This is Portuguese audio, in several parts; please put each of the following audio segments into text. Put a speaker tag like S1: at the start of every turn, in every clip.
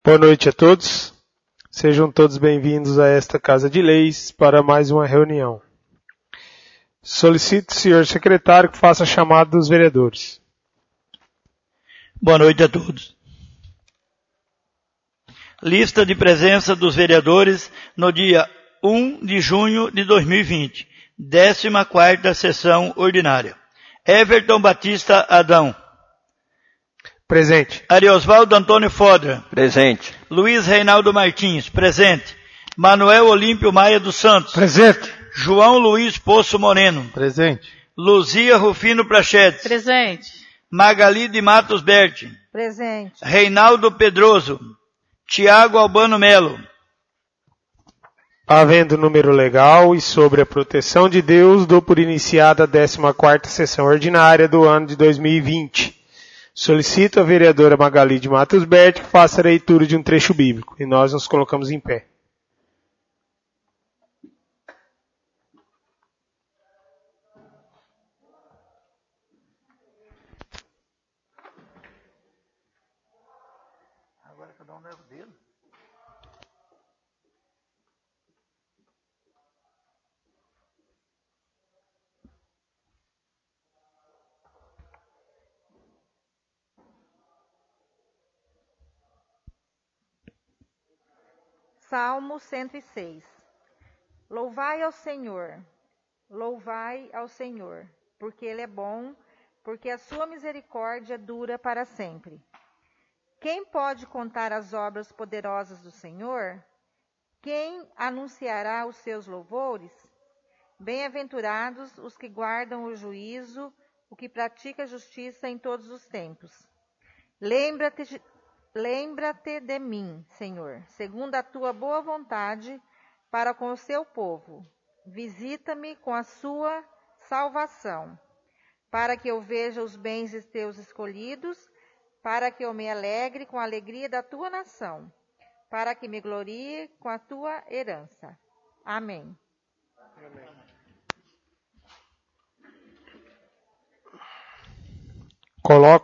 S1: Boa noite a todos. Sejam todos bem-vindos a esta Casa de Leis para mais uma reunião. Solicito o senhor secretário que faça a chamada dos vereadores.
S2: Boa noite a todos. Lista de presença dos vereadores no dia 1 de junho de 2020, 14ª sessão ordinária. Everton Batista Adão.
S1: Presente.
S2: Ariosvaldo Antônio Fodra.
S3: Presente.
S2: Luiz Reinaldo Martins. Presente. Manuel Olímpio Maia dos Santos.
S1: Presente.
S2: João Luiz Poço Moreno.
S1: Presente.
S2: Luzia Rufino Prachedes.
S4: Presente.
S2: Magali de Matos Berti.
S4: Presente.
S2: Reinaldo Pedroso. Tiago Albano Melo.
S1: Havendo número legal e sobre a proteção de Deus, dou por iniciada a 14ª sessão ordinária do ano de 2020. Solicito a vereadora Magali de Matos Berti que faça a leitura de um trecho bíblico. E nós nos colocamos em pé.
S2: Agora cada um leva o dele.
S4: Salmo 106. Louvai ao Senhor, porque Ele é bom, porque a sua misericórdia dura para sempre. Quem pode contar as obras poderosas do Senhor? Quem anunciará os seus louvores? Bem-aventurados os que guardam o juízo, o que pratica a justiça em todos os tempos. Lembra-te de mim, Senhor, segundo a tua boa vontade, para com o seu povo. Visita-me com a sua salvação, para que eu veja os bens de teus escolhidos, para que eu me alegre com a alegria da tua nação, para que me glorie com a tua herança. Amém.
S1: Amém. Coloco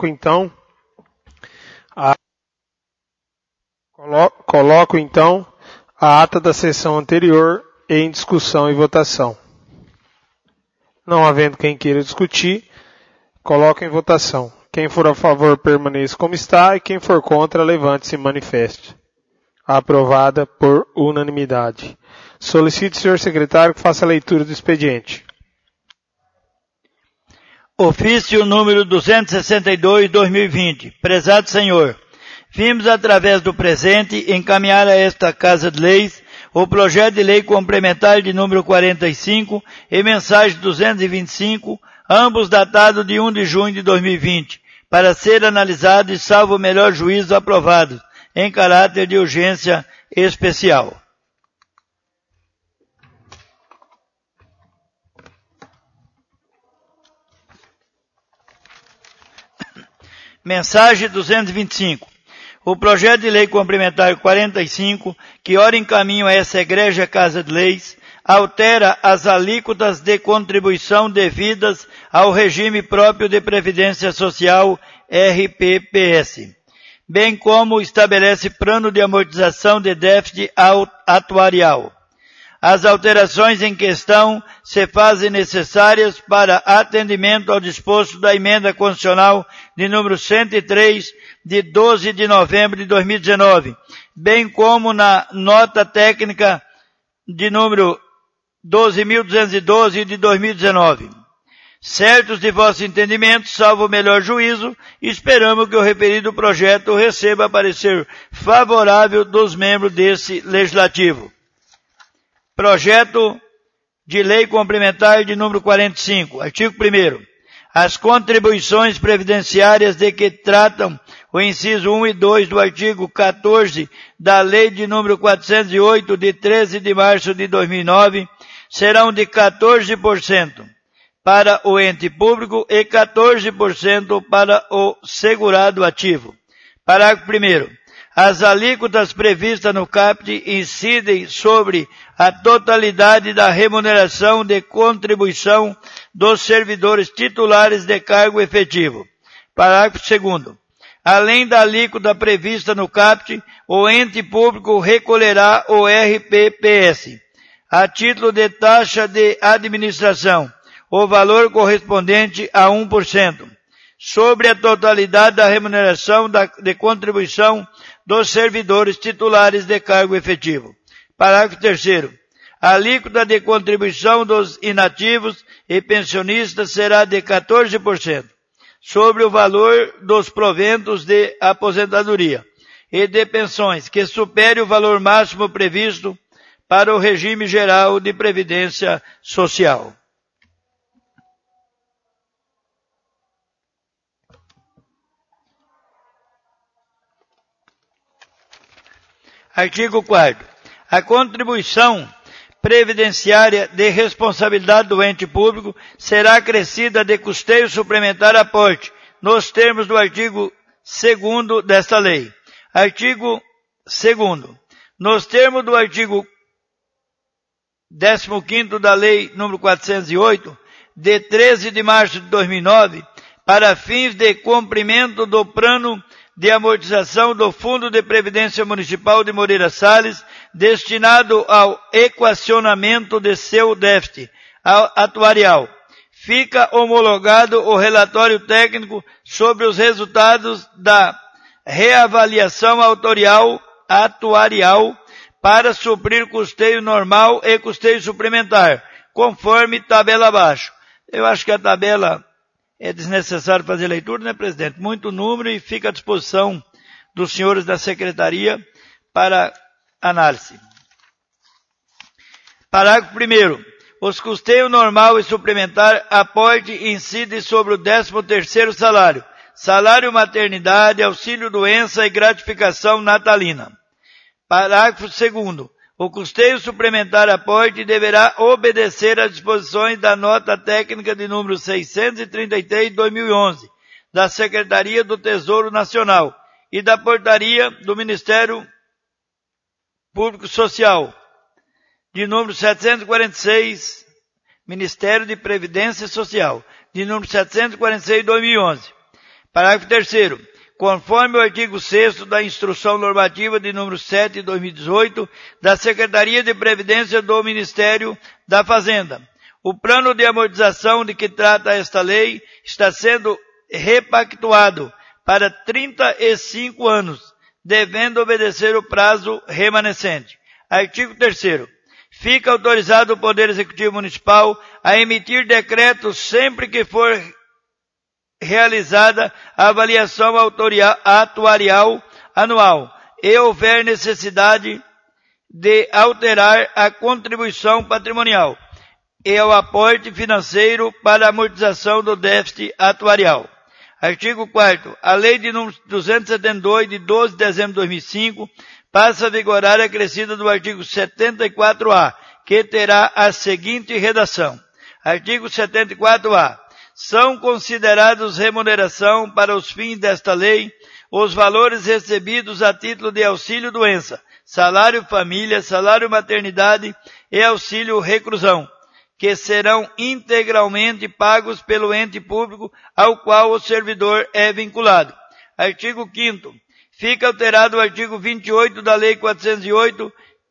S1: então a ata da sessão anterior em discussão e votação. Não havendo quem queira discutir, coloco em votação. Quem for a favor permaneça como está e quem for contra levante-se e manifeste. Aprovada por unanimidade. Solicito ao senhor secretário que faça a leitura do expediente.
S2: Ofício número 262/2020. Prezado Senhor, vimos através do presente encaminhar a esta Casa de Leis o projeto de lei complementar de número 45 e mensagem 225, ambos datados de 1 de junho de 2020, para ser analisado e, salvo o melhor juízo, aprovados, em caráter de urgência especial. Mensagem 225. O projeto de lei complementar 45, que ora encaminha a essa egrégia Casa de Leis, altera as alíquotas de contribuição devidas ao regime próprio de Previdência Social, RPPS, bem como estabelece plano de amortização de déficit atuarial. As alterações em questão se fazem necessárias para atendimento ao disposto da Emenda Constitucional de número 103, de 12 de novembro de 2019, bem como na nota técnica de número 12.212 de 2019. Certos de vosso entendimento, salvo o melhor juízo, esperamos que o referido projeto receba parecer favorável dos membros desse Legislativo. Projeto de Lei Complementar de número 45, artigo 1º. As contribuições previdenciárias de que tratam o inciso 1 e 2 do artigo 14 da Lei de número 408, de 13 de março de 2009, serão de 14% para o ente público e 14% para o segurado ativo. Parágrafo 1º. As alíquotas previstas no CAPT incidem sobre a totalidade da remuneração de contribuição dos servidores titulares de cargo efetivo. Parágrafo 2º. além da alíquota prevista no CAPT, o ente público recolherá o RPPS, a título de taxa de administração, o valor correspondente a 1%, sobre a totalidade da remuneração de contribuição dos servidores titulares de cargo efetivo. Parágrafo 3º. A alíquota de contribuição dos inativos e pensionistas será de 14%, sobre o valor dos proventos de aposentadoria e de pensões que supere o valor máximo previsto para o regime geral de previdência social. Artigo 4º. A contribuição previdenciária de responsabilidade do ente público será acrescida de custeio suplementar aporte, nos termos do artigo 2º desta lei. Artigo 2º. Nos termos do artigo 15º da Lei nº 408, de 13 de março de 2009, para fins de cumprimento do plano de amortização do Fundo de Previdência Municipal de Moreira Salles, destinado ao equacionamento de seu déficit atuarial. Fica homologado o relatório técnico sobre os resultados da reavaliação atuarial para suprir custeio normal e custeio suplementar, conforme tabela abaixo. Eu acho que a tabela é desnecessário fazer leitura, né, presidente? Muito número e fica à disposição dos senhores da secretaria para análise. Parágrafo 1º. Os custeios normal e suplementar aporte incidem sobre o 13º salário, salário maternidade, auxílio doença e gratificação natalina. Parágrafo 2º. O custeio suplementar aporte deverá obedecer às disposições da nota técnica de número 633 de 2011, da Secretaria do Tesouro Nacional e da portaria do Ministério Público Social, de número 746, Ministério de Previdência Social, de número 746 de 2011. Parágrafo 3º. Conforme o artigo 6º da Instrução Normativa de número 7 de 2018, da Secretaria de Previdência do Ministério da Fazenda, o plano de amortização de que trata esta lei está sendo repactuado para 35 anos, devendo obedecer o prazo remanescente. Artigo 3º. Fica autorizado o Poder Executivo Municipal a emitir decretos sempre que for realizada a avaliação atuarial anual e houver necessidade de alterar a contribuição patrimonial e o aporte financeiro para a amortização do déficit atuarial. Artigo 4º. A Lei de número 272, de 12 de dezembro de 2005, passa a vigorar acrescida do artigo 74A, que terá a seguinte redação. Artigo 74A. São considerados remuneração para os fins desta lei os valores recebidos a título de auxílio doença, salário família, salário maternidade e auxílio reclusão, que serão integralmente pagos pelo ente público ao qual o servidor é vinculado. Artigo 5º. Fica alterado o artigo 28 da Lei 408,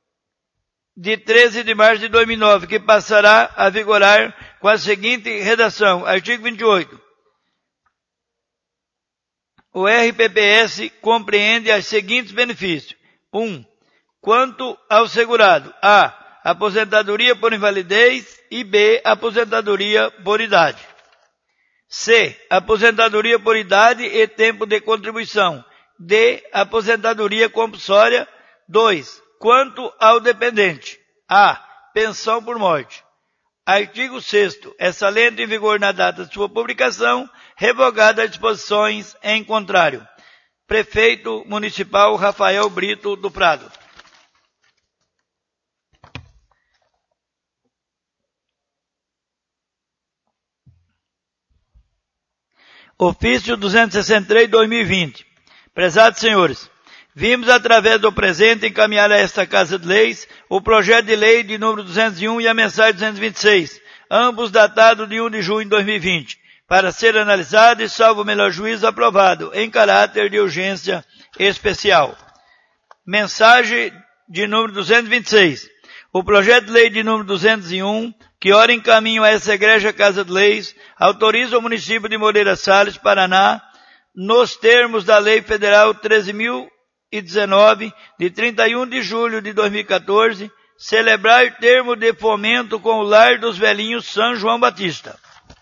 S2: de 13 de março de 2009, que passará a vigorar com a seguinte redação. Artigo 28. O RPPS compreende os seguintes benefícios. 1. Quanto ao segurado. A. Aposentadoria por invalidez e B. Aposentadoria por idade. C. Aposentadoria por idade e tempo de contribuição. D. Aposentadoria compulsória. 2. Quanto ao dependente. A. Pensão por morte. Artigo 6º. Essa lei entra em vigor na data de sua publicação, revogada as disposições em contrário. Prefeito Municipal Rafael Brito do Prado. Ofício 263/2020. Prezados senhores, vimos através do presente encaminhar a esta Casa de Leis o projeto de lei de número 201 e a mensagem 226, ambos datados de 1 de junho de 2020, para ser analisado e, salvo o melhor juízo, aprovado, em caráter de urgência especial. Mensagem de número 226. O projeto de lei de número 201, que ora encaminho a essa Igreja Casa de Leis, autoriza o município de Moreira Salles, Paraná, nos termos da Lei Federal 13.019, de 31 de julho de 2014, celebrar termo de fomento com o Lar dos Velhinhos São João Batista.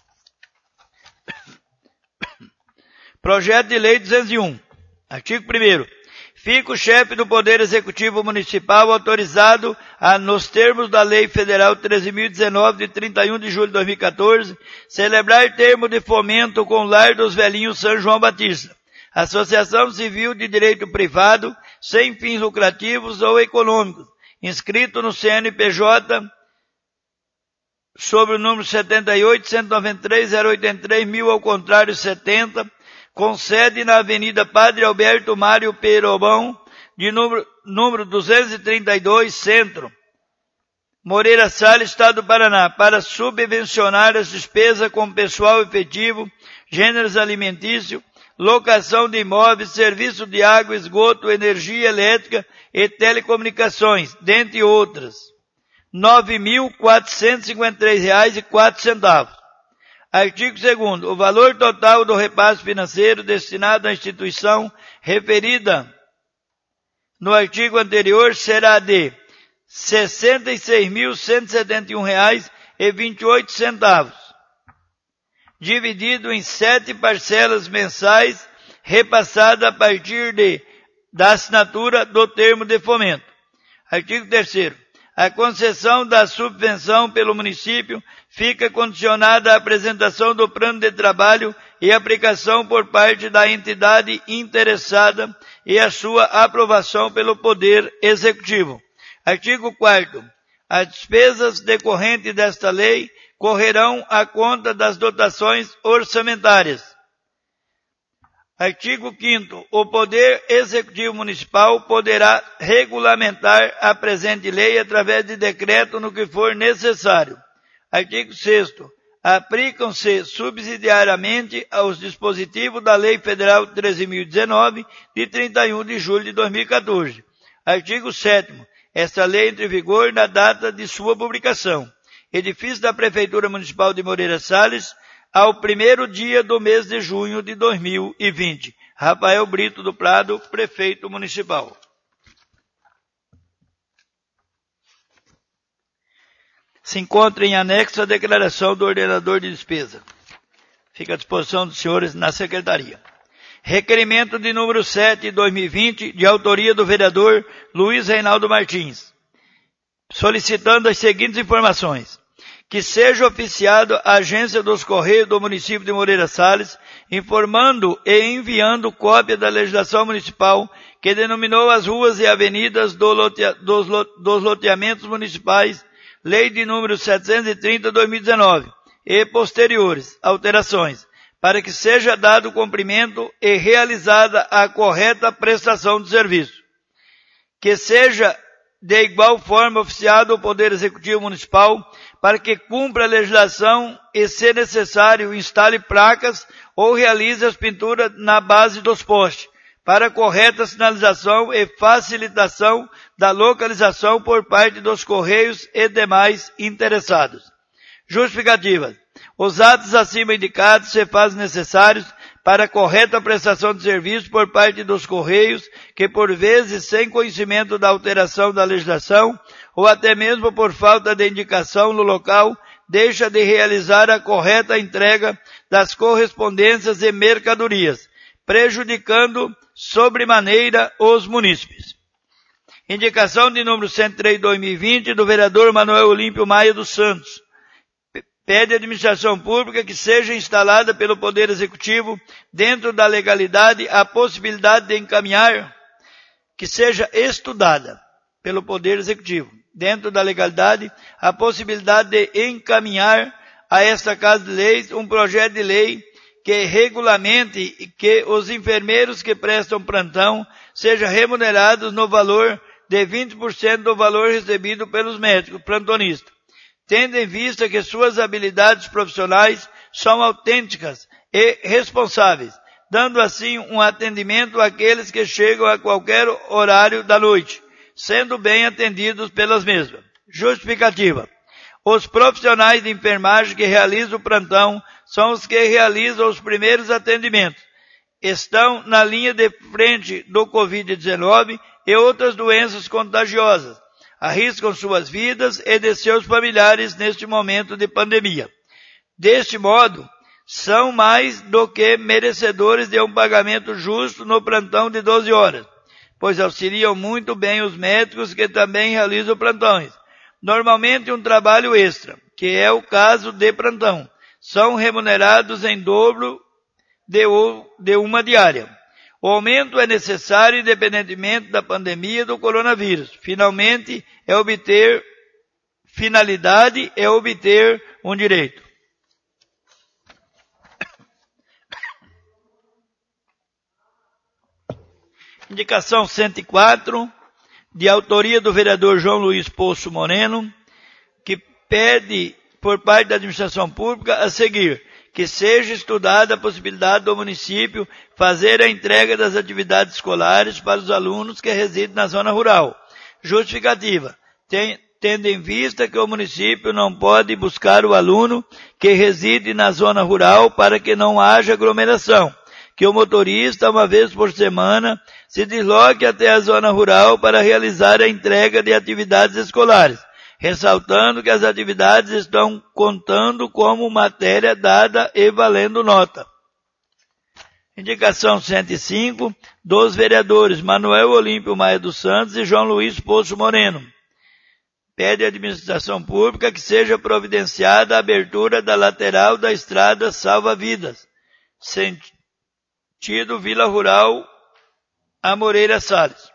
S2: Projeto de Lei 201. Artigo 1º. Fica o chefe do Poder Executivo Municipal autorizado a, nos termos da Lei Federal 13.019, de 31 de julho de 2014, celebrar termo de fomento com o Lar dos Velhinhos São João Batista, associação civil de direito privado, sem fins lucrativos ou econômicos, inscrito no CNPJ sobre o número 78.193.083.000 ao contrário 70, com sede na Avenida Padre Alberto Mário Perobão, de número 232, Centro, Moreira Salles, Estado do Paraná, para subvencionar as despesas com pessoal efetivo, gêneros alimentícios, locação de imóveis, serviço de água, esgoto, energia elétrica e telecomunicações, dentre outras. R$ 9.453,04. Artigo 2º. O valor total do repasse financeiro destinado à instituição referida no artigo anterior será de R$ 66.171,28, dividido em 7 parcelas mensais, repassada a partir da assinatura do termo de fomento. Artigo 3º. A concessão da subvenção pelo município fica condicionada à apresentação do plano de trabalho e aplicação por parte da entidade interessada e a sua aprovação pelo Poder Executivo. Artigo 4º. As despesas decorrentes desta lei correrão à conta das dotações orçamentárias. Artigo 5º. O Poder Executivo Municipal poderá regulamentar a presente lei através de decreto no que for necessário. Artigo 6º. Aplicam-se subsidiariamente aos dispositivos da Lei Federal 13.019, de 31 de julho de 2014. Artigo 7º. Esta lei entra em vigor na data de sua publicação. Edifício da Prefeitura Municipal de Moreira Salles, ao 1º dia do mês de junho de 2020. Rafael Brito do Prado, Prefeito Municipal. Se encontra em anexo a declaração do ordenador de despesa. Fica à disposição dos senhores na Secretaria. Requerimento de número 7 de 2020, de autoria do vereador Luiz Reinaldo Martins, solicitando as seguintes informações. Que seja oficiado a Agência dos Correios do município de Moreira Salles, informando e enviando cópia da legislação municipal que denominou as ruas e avenidas dos loteamentos municipais, Lei de número 730/2019, e posteriores alterações, para que seja dado cumprimento e realizada a correta prestação de serviço. Que seja de igual forma oficiado o Poder Executivo Municipal para que cumpra a legislação e, se necessário, instale placas ou realize as pinturas na base dos postes, para correta sinalização e facilitação da localização por parte dos Correios e demais interessados. Justificativa. Os atos acima indicados se fazem necessários para a correta prestação de serviço por parte dos Correios, que por vezes, sem conhecimento da alteração da legislação, ou até mesmo por falta de indicação no local, deixa de realizar a correta entrega das correspondências e mercadorias, prejudicando sobremaneira os munícipes. Indicação de número 103/2020 do vereador Manuel Olímpio Maia dos Santos. Pede à administração pública que seja instalada pelo Poder Executivo, dentro da legalidade, a possibilidade de encaminhar, que seja estudada pelo Poder Executivo, dentro da legalidade, a possibilidade de encaminhar a esta Casa de Leis um projeto de lei que regulamente que os enfermeiros que prestam plantão sejam remunerados no valor de 20% do valor recebido pelos médicos plantonistas, tendo em vista que suas habilidades profissionais são autênticas e responsáveis, dando assim um atendimento àqueles que chegam a qualquer horário da noite, sendo bem atendidos pelas mesmas. Justificativa. Os profissionais de enfermagem que realizam o plantão são os que realizam os primeiros atendimentos. Estão na linha de frente do Covid-19 e outras doenças contagiosas. Arriscam suas vidas e de seus familiares neste momento de pandemia. Deste modo, são mais do que merecedores de um pagamento justo no plantão de 12 horas, pois auxiliam muito bem os médicos que também realizam plantões. Normalmente um trabalho extra, que é o caso de plantão, são remunerados em dobro de uma diária. O aumento é necessário independentemente da pandemia do coronavírus. Finalidade é obter um direito. Indicação 104, de autoria do vereador João Luiz Poço Moreno, que pede por parte da administração pública a seguir, que seja estudada a possibilidade do município fazer a entrega das atividades escolares para os alunos que residem na zona rural. Justificativa. Tendo em vista que o município não pode buscar o aluno que reside na zona rural para que não haja aglomeração, que o motorista, uma vez por semana, se desloque até a zona rural para realizar a entrega de atividades escolares, ressaltando que as atividades estão contando como matéria dada e valendo nota. Indicação 105, dos vereadores Manuel Olímpio Maia dos Santos e João Luiz Poço Moreno. Pede à administração pública que seja providenciada a abertura da lateral da estrada Salva-Vidas, sentido Vila Rural a Moreira Salles.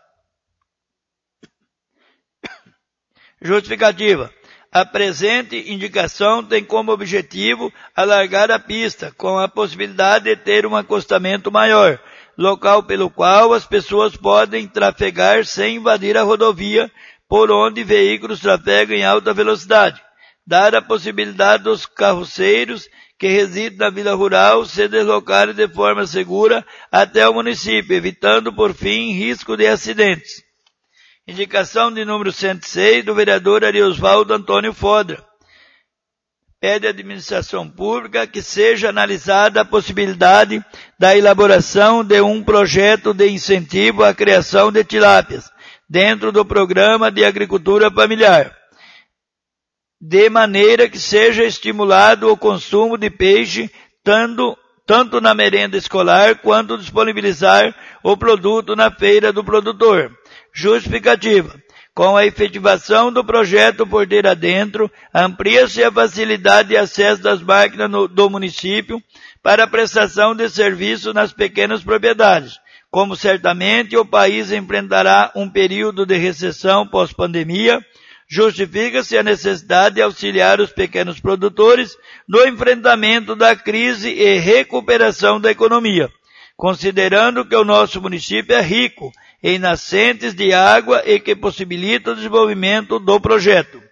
S2: Justificativa. A presente indicação tem como objetivo alargar a pista, com a possibilidade de ter um acostamento maior, local pelo qual as pessoas podem trafegar sem invadir a rodovia, por onde veículos trafegam em alta velocidade. Dar a possibilidade dos carroceiros que residem na Vila Rural se deslocarem de forma segura até o município, evitando, por fim, risco de acidentes. Indicação de número 106 do vereador Ariosvaldo Antônio Fodra. Pede à administração pública que seja analisada a possibilidade da elaboração de um projeto de incentivo à criação de tilápias, dentro do programa de agricultura familiar, de maneira que seja estimulado o consumo de peixe, tanto na merenda escolar quanto disponibilizar o produto na feira do produtor. Justificativa. Com a efetivação do projeto Porteira Dentro, amplia-se a facilidade de acesso das máquinas do município para a prestação de serviço nas pequenas propriedades. Como certamente o país enfrentará um período de recessão pós-pandemia, justifica-se a necessidade de auxiliar os pequenos produtores no enfrentamento da crise e recuperação da economia, considerando que o nosso município é rico em nascentes de água e que possibilita o desenvolvimento do projeto.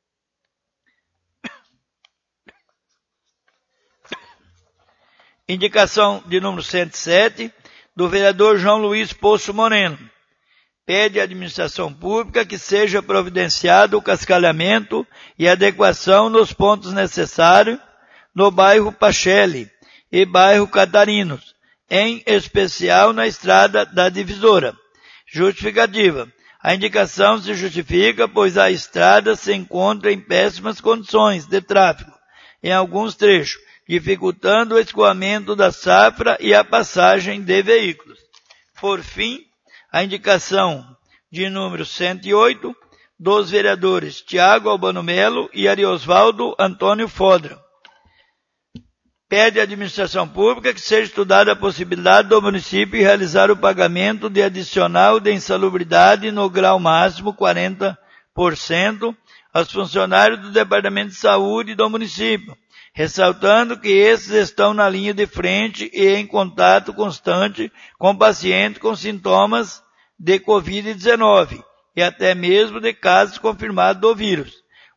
S2: Indicação de número 107, do vereador João Luiz Poço Moreno. Pede à administração pública que seja providenciado o cascalhamento e adequação nos pontos necessários no bairro Pachelli e bairro Catarinos, em especial na estrada da Divisora. Justificativa. A indicação se justifica pois a estrada se encontra em péssimas condições de tráfego em alguns trechos, dificultando o escoamento da safra e a passagem de veículos. Por fim, a indicação de número 108 dos vereadores Tiago Albano Melo e Ariosvaldo Antônio Fodra. Pede à administração pública que seja estudada a possibilidade do município realizar o pagamento de adicional de insalubridade no grau máximo 40% aos funcionários do Departamento de Saúde do município, ressaltando que esses estão na linha de frente e em contato constante com pacientes com sintomas de Covid-19 e até mesmo de casos confirmados do vírus.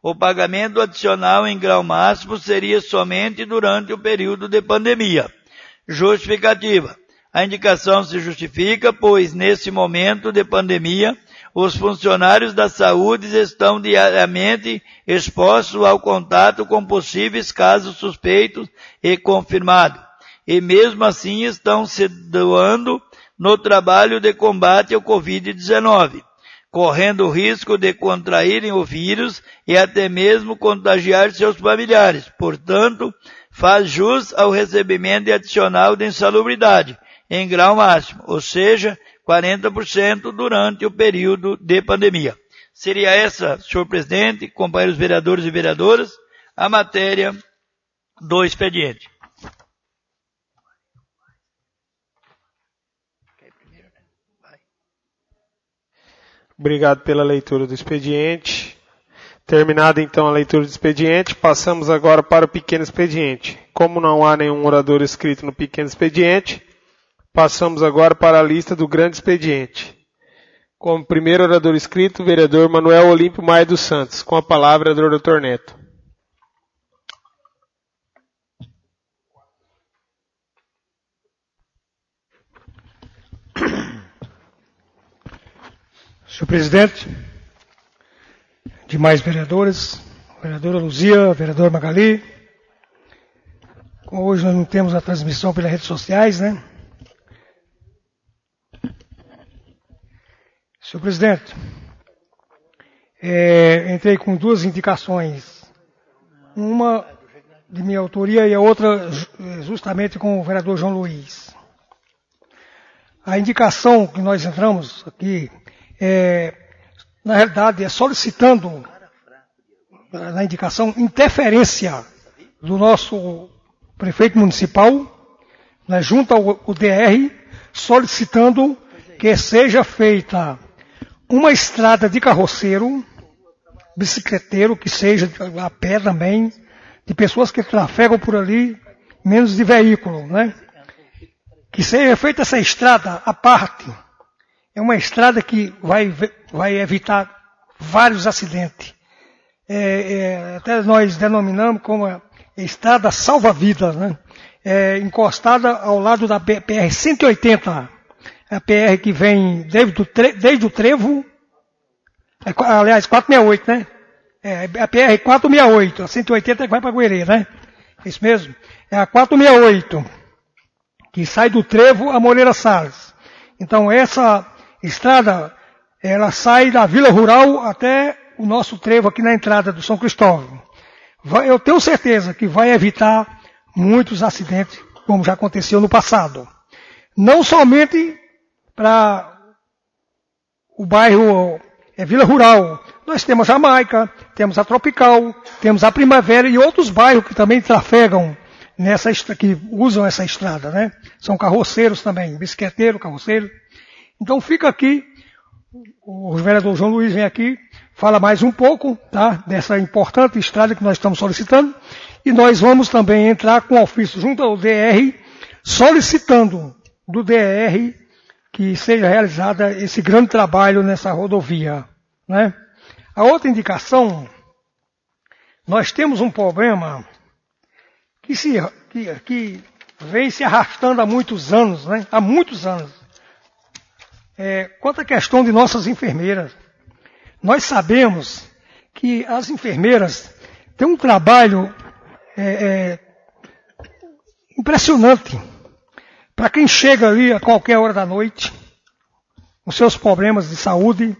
S2: O pagamento adicional em grau máximo seria somente durante o período de pandemia. Justificativa. A indicação se justifica, pois nesse momento de pandemia, os funcionários da saúde estão diariamente expostos ao contato com possíveis casos suspeitos e confirmados, e mesmo assim estão se doando no trabalho de combate ao Covid-19, correndo o risco de contraírem o vírus e até mesmo contagiar seus familiares. Portanto, faz jus ao recebimento adicional de insalubridade, em grau máximo, ou seja, 40% durante o período de pandemia. Seria essa, senhor presidente, companheiros vereadores e vereadoras, a matéria do expediente.
S1: Obrigado pela leitura do expediente. Terminada então a leitura do expediente, passamos agora para o pequeno expediente. Como não há nenhum orador inscrito no pequeno expediente, passamos agora para a lista do grande expediente. Como primeiro orador inscrito, o vereador Manuel Olímpio Maia dos Santos. Com a palavra, o vereador Dr. Neto.
S3: Senhor presidente, demais vereadores, vereadora Luzia, vereador Magali, hoje nós não temos a transmissão pelas redes sociais, né? Senhor presidente, entrei com duas indicações, uma de minha autoria e a outra justamente com o vereador João Luiz. A indicação que nós entramos aqui, na realidade, é solicitando, na indicação, interferência do nosso prefeito municipal, né, junto ao DR, solicitando que seja feita uma estrada de carroceiro, bicicleteiro, que seja a pé também, de pessoas que trafegam por ali, menos de veículo, né? Que seja feita essa estrada à parte. É uma estrada que vai evitar vários acidentes. Até nós denominamos como a estrada salva-vidas, né? Encostada ao lado da PR-180. A PR que vem desde o Trevo, aliás, 468, né? A PR-468, a 180 que vai para Guerreiro, né? Isso mesmo. É a 468, que sai do Trevo a Moreira Salles. Então essa estrada, ela sai da Vila Rural até o nosso trevo aqui na entrada do São Cristóvão. Eu tenho certeza que vai evitar muitos acidentes, como já aconteceu no passado. Não somente para o bairro Vila Rural. Nós temos a Jamaica, temos a Tropical, temos a Primavera e outros bairros que também trafegam que usam essa estrada, né? São carroceiros também, bicicleteiro, carroceiro. Então fica aqui, o vereador João Luiz vem aqui, fala mais um pouco, tá? Dessa importante estrada que nós estamos solicitando. E nós vamos também entrar com ofício junto ao DR, solicitando do DR que seja realizada esse grande trabalho nessa rodovia, né? A outra indicação, nós temos um problema que vem se arrastando há muitos anos, né? Há muitos anos. Quanto à questão de nossas enfermeiras, nós sabemos que as enfermeiras têm um trabalho impressionante. Para quem chega ali a qualquer hora da noite, com seus problemas de saúde,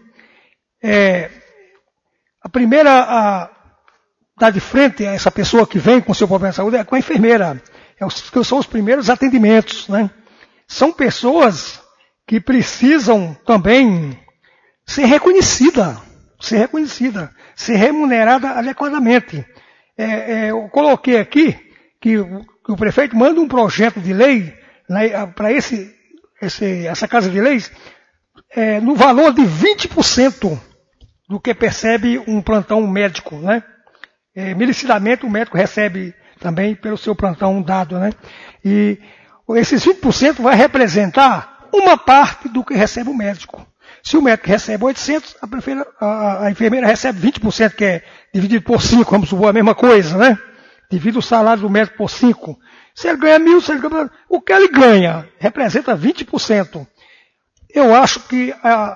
S3: a primeira a dar de frente a essa pessoa que vem com seu problema de saúde é com a enfermeira. São os primeiros atendimentos, né? São pessoas que precisam também ser reconhecida, ser remunerada adequadamente. Eu coloquei aqui que o prefeito manda um projeto de lei para essa Casa de Leis no valor de 20% do que percebe um plantão médico, né? Merecidamente o médico recebe também pelo seu plantão dado, né? E esses 20% vai representar uma parte do que recebe o médico. Se o médico recebe 800, a enfermeira recebe 20%, que é dividido por 5, vamos supor a mesma coisa, né? Divide o salário do médico por 5. Se ele ganha 1.000, se ele ganha... o que ele ganha representa 20%. Eu acho que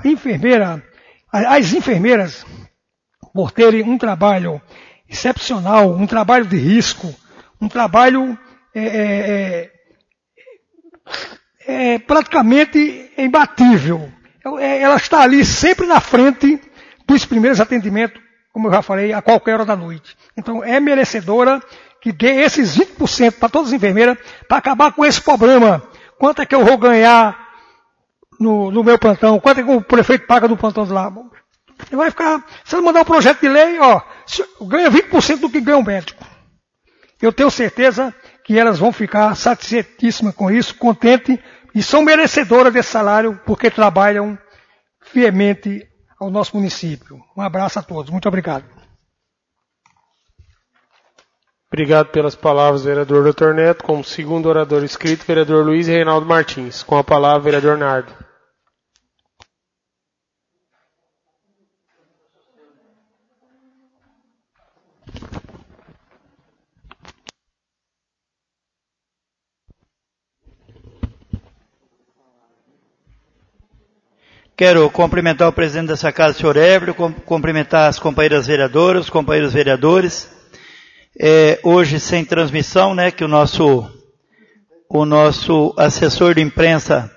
S3: as enfermeiras, por terem um trabalho excepcional, um trabalho de risco, um trabalho praticamente imbatível. Ela está ali sempre na frente dos primeiros atendimentos, como eu já falei, a qualquer hora da noite. Então é merecedora que dê esses 20% para todas as enfermeiras para acabar com esse problema. Quanto é que eu vou ganhar no meu plantão? Quanto é que o prefeito paga no plantão de lá? Ele vai ficar, se ele mandar um projeto de lei, ganha 20% do que ganha um médico. Eu tenho certeza que elas vão ficar satisfeitíssimas com isso, contentes, e são merecedoras desse salário, porque trabalham fielmente ao nosso município. Um abraço a todos. Muito obrigado.
S1: Obrigado pelas palavras, vereador Dr. Neto. Como segundo orador inscrito, vereador Luiz Reinaldo Martins. Com a palavra, vereador Nardo.
S2: Quero cumprimentar o presidente dessa casa, senhor Évrio, cumprimentar as companheiras vereadoras, os companheiros vereadores. Hoje sem transmissão, né, que o nosso assessor de imprensa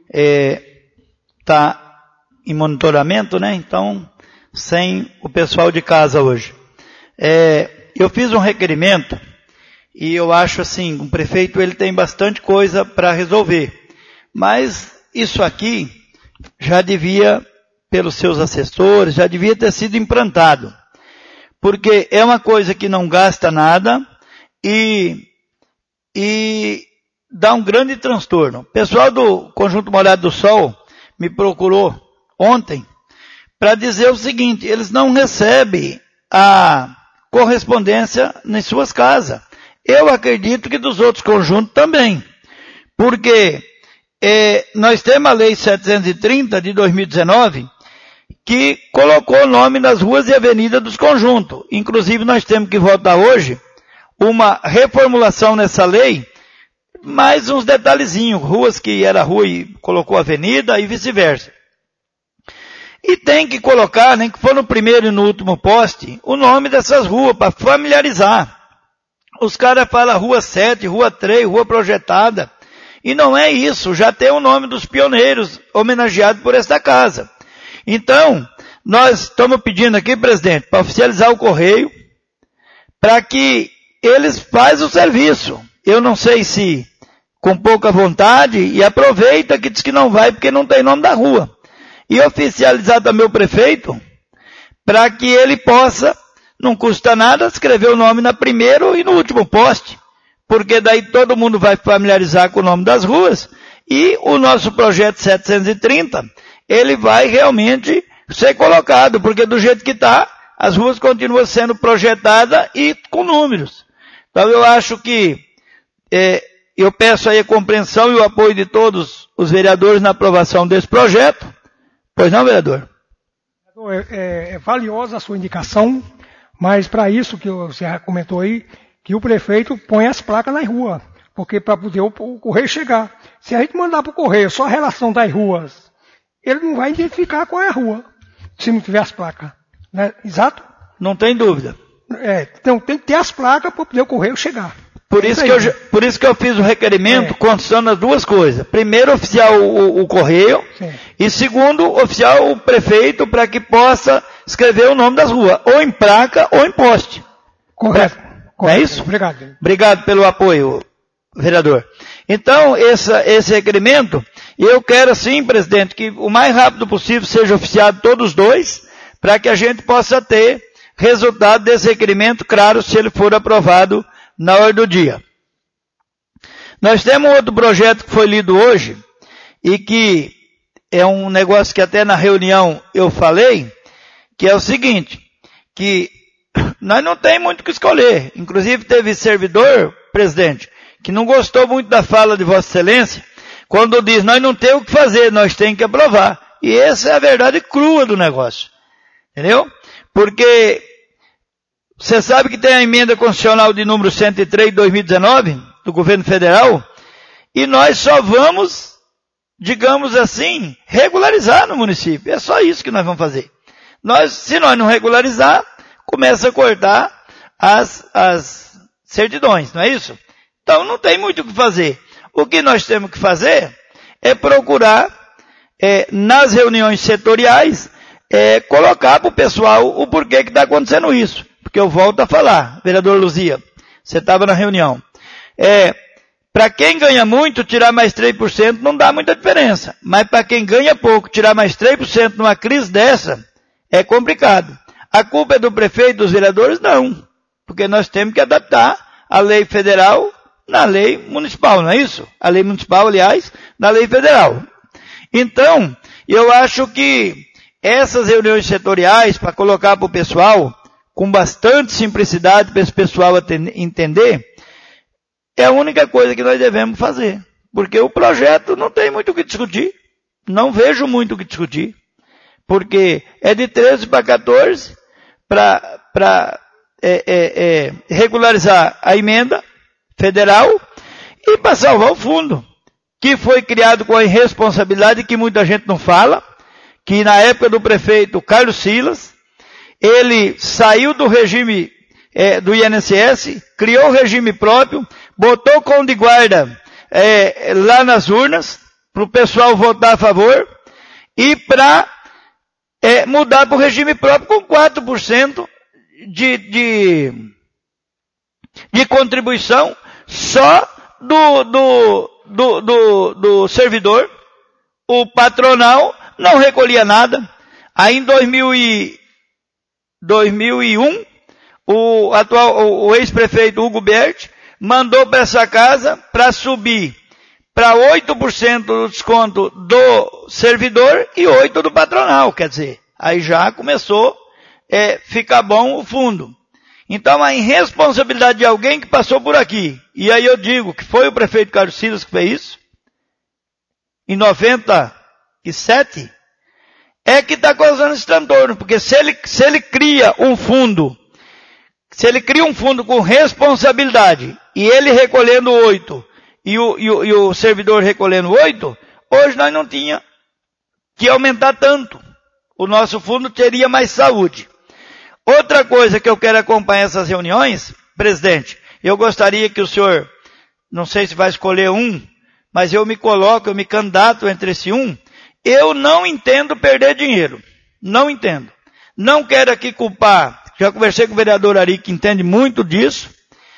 S2: está em monitoramento, né, então sem o pessoal de casa hoje. Eu fiz um requerimento e eu acho assim, o prefeito ele tem bastante coisa para resolver, mas isso aqui já devia, pelos seus assessores, já devia ter sido implantado. Porque é uma coisa que não gasta nada e dá um grande transtorno. O pessoal do Conjunto Molhado do Sol me procurou ontem para dizer o seguinte: eles não recebem a correspondência nas suas casas. Eu acredito que dos outros conjuntos também. Porque nós temos a Lei 730 de 2019, que colocou o nome nas ruas e avenidas dos conjuntos. Inclusive nós temos que votar hoje uma reformulação nessa lei, mais uns detalhezinhos, ruas que era rua e colocou avenida e vice-versa. E tem que colocar, nem que for no primeiro e no último poste, o nome dessas ruas para familiarizar. Os caras falam Rua 7, Rua 3, Rua Projetada. E não é isso, já tem o nome dos pioneiros homenageados por esta casa. Então, nós estamos pedindo aqui, presidente, para oficializar o correio, para que eles façam o serviço. Eu não sei se com pouca vontade, e aproveita que diz que não vai porque não tem nome da rua. E oficializar também o prefeito, para que ele possa, não custa nada, escrever o nome na primeiro e no último poste. Porque daí todo mundo vai familiarizar com o nome das ruas, e o nosso projeto 730, ele vai realmente ser colocado, porque do jeito que está, as ruas continuam sendo projetadas e com números. Então eu acho que, eu peço aí a compreensão e o apoio de todos os vereadores na aprovação desse projeto. Pois não, vereador?
S3: É valiosa a sua indicação, mas para isso que você já comentou aí, que o prefeito põe as placas nas ruas, porque para poder o correio chegar. Se a gente mandar para o correio só a relação das ruas, ele não vai identificar qual é a rua, se não tiver as placas. Né? Exato?
S2: Não tem dúvida.
S3: Então tem que ter as placas para poder o correio chegar.
S2: Por isso que eu fiz o requerimento constando as duas coisas. Primeiro, oficiar o correio. Sim. E segundo, oficiar o prefeito para que possa escrever o nome das ruas, ou em placa ou em poste.
S3: Correto.
S2: Não é isso?
S3: Obrigado.
S2: Obrigado pelo apoio, vereador. Então, esse requerimento, eu quero sim, presidente, que o mais rápido possível seja oficiado todos os dois, para que a gente possa ter resultado desse requerimento, claro, se ele for aprovado na hora do dia. Nós temos outro projeto que foi lido hoje, e que é um negócio que até na reunião eu falei, que é o seguinte, que nós não temos muito o que escolher. Inclusive teve servidor, presidente, que não gostou muito da fala de Vossa Excelência, quando diz, nós não temos o que fazer, nós temos que aprovar. E essa é a verdade crua do negócio. Entendeu? Porque você sabe que tem a emenda constitucional de número 103 de 2019, do governo federal, e nós só vamos, digamos assim, regularizar no município. É só isso que nós vamos fazer. Se nós não regularizar, começa a cortar as certidões, não é isso? Então não tem muito o que fazer. O que nós temos que fazer é procurar, nas reuniões setoriais, colocar para o pessoal o porquê que está acontecendo isso. Porque eu volto a falar, vereador Luzia, você estava na reunião. Para quem ganha muito, tirar mais 3% não dá muita diferença. Mas para quem ganha pouco, tirar mais 3% numa crise dessa, é complicado. A culpa é do prefeito, dos vereadores? Não. Porque nós temos que adaptar a lei federal na lei municipal, não é isso? A lei municipal, aliás, na lei federal. Então, eu acho que essas reuniões setoriais, para colocar para o pessoal, com bastante simplicidade para esse pessoal entender, é a única coisa que nós devemos fazer. Porque o projeto não tem muito o que discutir. Não vejo muito o que discutir. Porque é de 13 para 14 para regularizar a emenda federal e para salvar o fundo, que foi criado com a irresponsabilidade que muita gente não fala, que na época do prefeito Carlos Silas, ele saiu do regime do INSS, criou o regime próprio, botou cão de guarda lá nas urnas, para o pessoal votar a favor, e para mudar para o regime próprio com 4% de contribuição só do servidor. O patronal não recolhia nada. Aí em 2001, o ex-prefeito Hugo Berti mandou para essa casa para subir para 8% do desconto do servidor e 8% do patronal. Quer dizer, aí já começou a ficar bom o fundo. Então a irresponsabilidade de alguém que passou por aqui, e aí eu digo que foi o prefeito Carlos Silas que fez isso, em 97, é que está causando esse transtorno, porque se ele cria um fundo, com responsabilidade, e ele recolhendo 8%, e o servidor recolhendo 8%, hoje nós não tinha que aumentar tanto. O nosso fundo teria mais saúde. Outra coisa que eu quero acompanhar essas reuniões, presidente, eu gostaria que o senhor, não sei se vai escolher um, mas eu me candidato entre esse um. Eu não entendo perder dinheiro. Não entendo. Não quero aqui culpar, já conversei com o vereador Ari, que entende muito disso,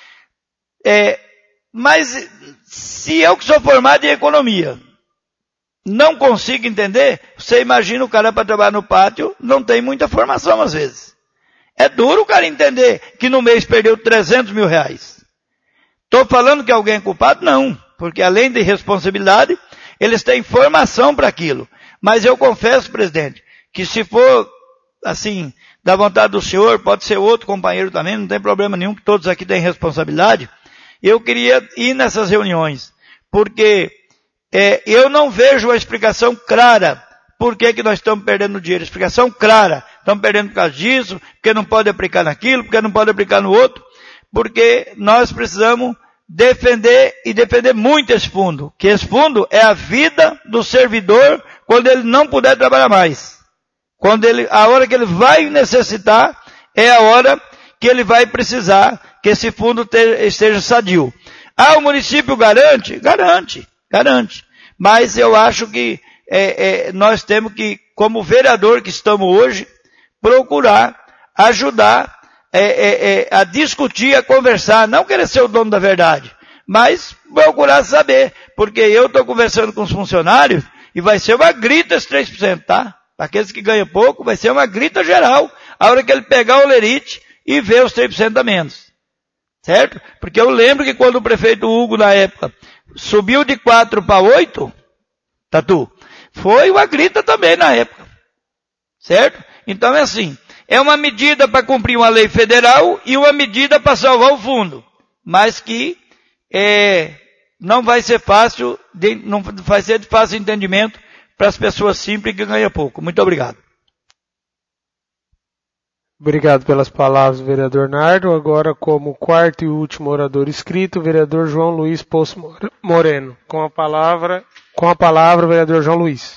S2: mas se eu que sou formado em economia, não consigo entender, você imagina o cara para trabalhar no pátio, não tem muita formação às vezes. É duro o cara entender que no mês perdeu 300 mil reais. Estou falando que alguém é culpado? Não. Porque além de responsabilidade, eles têm formação para aquilo. Mas eu confesso, presidente, que se for, assim, da vontade do senhor, pode ser outro companheiro também, não tem problema nenhum, que todos aqui têm responsabilidade. Eu queria ir nessas reuniões. Porque eu não vejo uma explicação clara por que nós estamos perdendo dinheiro. Explicação clara. Estamos perdendo por causa disso, porque não pode aplicar naquilo, porque não pode aplicar no outro. Porque nós precisamos defender e defender muito esse fundo. Que esse fundo é a vida do servidor quando ele não puder trabalhar mais. A hora que ele vai necessitar é a hora que ele vai precisar que esse fundo esteja sadio. O município garante? Garante. Mas eu acho que nós temos que, como vereador que estamos hoje, procurar ajudar a discutir, a conversar, não querer ser o dono da verdade, mas procurar saber, porque eu estou conversando com os funcionários e vai ser uma grita esse 3%, tá? Para aqueles que ganham pouco, vai ser uma grita geral, a hora que ele pegar o lerite e ver os 3% a menos. Certo? Porque eu lembro que quando o prefeito Hugo, na época, subiu de 4 para 8, Tatu, foi uma grita também na época. Certo? Então é assim, é uma medida para cumprir uma lei federal e uma medida para salvar o fundo. Mas que não vai ser fácil, não vai ser de fácil entendimento para as pessoas simples que ganham pouco. Muito obrigado.
S1: Obrigado pelas palavras, vereador Nardo. Agora, como quarto e último orador inscrito, o vereador João Luiz Poço Moreno. Com a palavra, vereador João Luiz.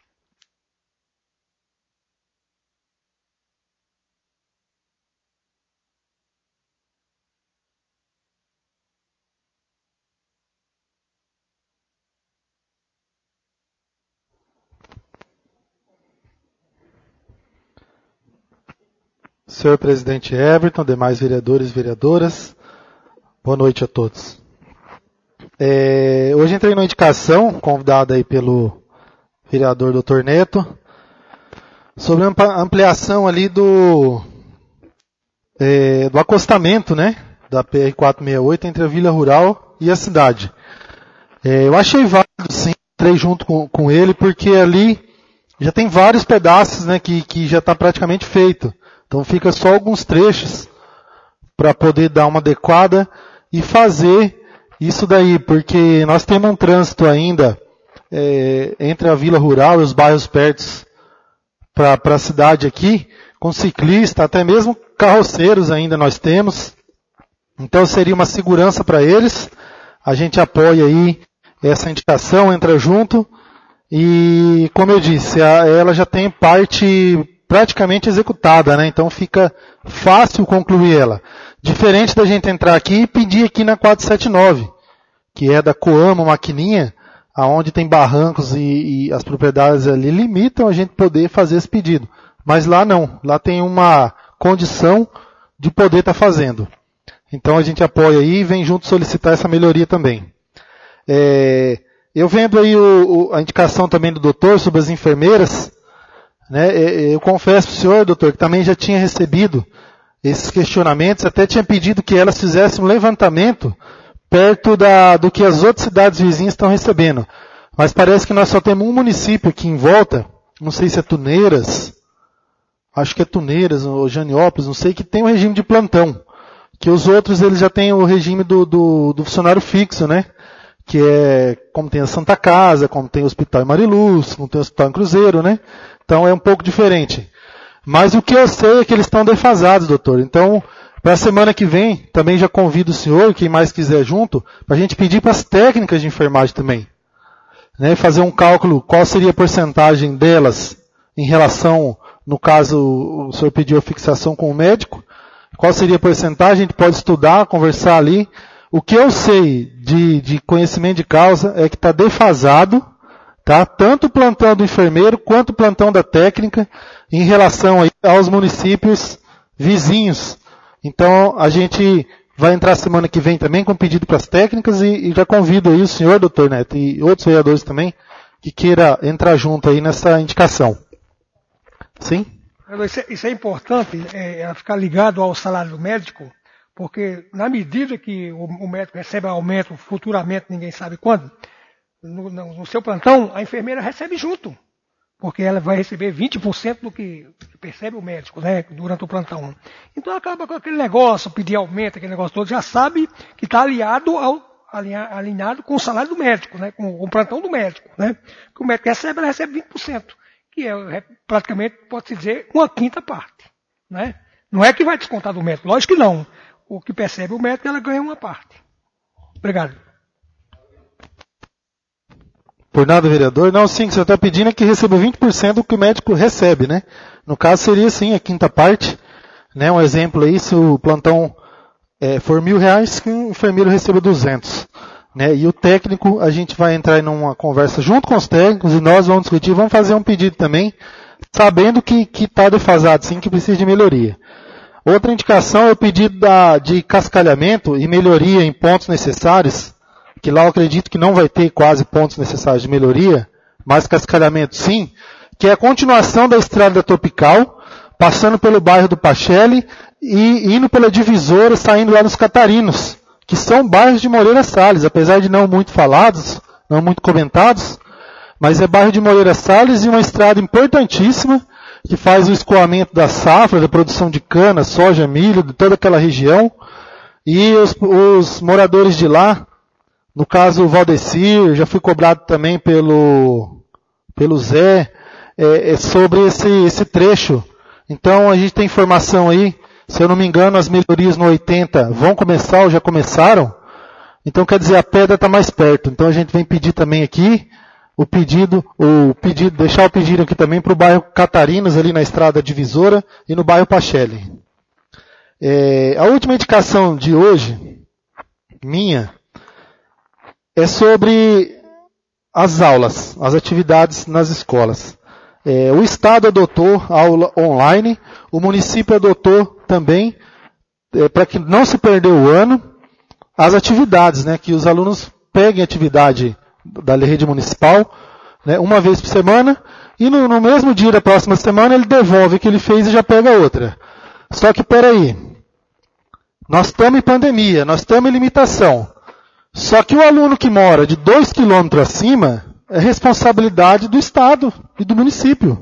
S5: Senhor presidente Everton, demais vereadores e vereadoras, boa noite a todos. Hoje entrei numa indicação, convidada aí pelo vereador Dr. Neto, sobre a ampliação ali do acostamento, né, da PR-468 entre a Vila Rural e a cidade. Eu achei válido, sim, entrei junto com ele, porque ali já tem vários pedaços, né, que já está praticamente feito. Então fica só alguns trechos para poder dar uma adequada e fazer isso daí, porque nós temos um trânsito ainda entre a Vila Rural e os bairros perto para a cidade aqui, com ciclista, até mesmo carroceiros ainda nós temos. Então seria uma segurança para eles. A gente apoia aí essa indicação, entra junto e, como eu disse, ela já tem parte praticamente executada, né? Então fica fácil concluir ela. Diferente da gente entrar aqui e pedir aqui na 479, que é da Coamo Maquininha, aonde tem barrancos e as propriedades ali limitam a gente poder fazer esse pedido. Mas lá não, lá tem uma condição de poder estar fazendo. Então a gente apoia aí e vem junto solicitar essa melhoria também. Eu vendo aí a indicação também do doutor sobre as enfermeiras, né, eu confesso para o senhor, doutor, que também já tinha recebido esses questionamentos, até tinha pedido que elas fizessem um levantamento perto do que as outras cidades vizinhas estão recebendo. Mas parece que nós só temos um município aqui em volta, não sei se é Tuneiras, acho que é Tuneiras ou Janiópolis, não sei, que tem um regime de plantão. Que os outros eles já têm o regime do funcionário fixo, né? Que é como tem a Santa Casa, como tem o Hospital em Mariluz, como tem o Hospital em Cruzeiro, né? Então é um pouco diferente. Mas o que eu sei é que eles estão defasados, doutor. Então, para a semana que vem, também já convido o senhor, quem mais quiser junto, para a gente pedir para as técnicas de enfermagem também. Né? Fazer um cálculo, qual seria a porcentagem delas em relação, no caso, o senhor pediu a fixação com o médico, qual seria a porcentagem, a gente pode estudar, conversar ali. O que eu sei de conhecimento de causa é que está defasado, tá? Tanto o plantão do enfermeiro quanto o plantão da técnica em relação aí aos municípios vizinhos. Então a gente vai entrar semana que vem também com pedido para as técnicas e já convido aí o senhor, doutor Neto, e outros vereadores também, que queira entrar junto aí nessa indicação. Sim?
S3: Isso é importante, ficar ligado ao salário do médico, porque na medida que o médico recebe aumento futuramente, ninguém sabe quando, no seu plantão, a enfermeira recebe junto, porque ela vai receber 20% do que percebe o médico, né, durante o plantão. Então acaba com aquele negócio, pedir aumento, aquele negócio todo, já sabe que está alinhado com o salário do médico, né, com o plantão do médico, né, que o médico recebe, ela recebe 20%, que é praticamente, pode-se dizer, uma quinta parte, né. Não é que vai descontar do médico, lógico que não. O que percebe o médico, ela ganha uma parte. Obrigado.
S5: Por nada, vereador. Não, sim, o que você está pedindo é que receba 20% do que o médico recebe, né? No caso, seria sim a quinta parte. Né? Um exemplo aí, se o plantão for R$1.000, que o enfermeiro receba 200. Né? E o técnico, a gente vai entrar em uma conversa junto com os técnicos e nós vamos discutir, vamos fazer um pedido também, sabendo que está defasado, sim, que precisa de melhoria. Outra indicação é o pedido de cascalhamento e melhoria em pontos necessários, que lá eu acredito que não vai ter quase pontos necessários de melhoria, mas cascalhamento sim, que é a continuação da estrada Tropical, passando pelo bairro do Pachelli e indo pela divisora, saindo lá nos Catarinos, que são bairros de Moreira Salles, apesar de não muito falados, não muito comentados, mas é bairro de Moreira Salles e uma estrada importantíssima, que faz o escoamento da safra, da produção de cana, soja, milho, de toda aquela região. E os moradores de lá, no caso o Valdecir, já fui cobrado também pelo pelo Zé, sobre esse trecho. Então a gente tem informação aí, se eu não me engano, as melhorias no 80 vão começar ou já começaram. Então quer dizer, a pedra está mais perto. Então a gente vem pedir também aqui deixar o pedido aqui também para o bairro Catarinas, ali na estrada divisora, e no bairro Pachelli. A última indicação de hoje, minha, é sobre as aulas, as atividades nas escolas. O Estado adotou aula online, o município adotou também, para que não se perder o ano, as atividades, né, que os alunos peguem atividade da rede municipal, né, uma vez por semana, e no mesmo dia da próxima semana ele devolve o que ele fez e já pega outra. Só que, peraí, nós estamos em pandemia, nós estamos em limitação. Só que o aluno que mora de 2 quilômetros acima é responsabilidade do Estado e do município.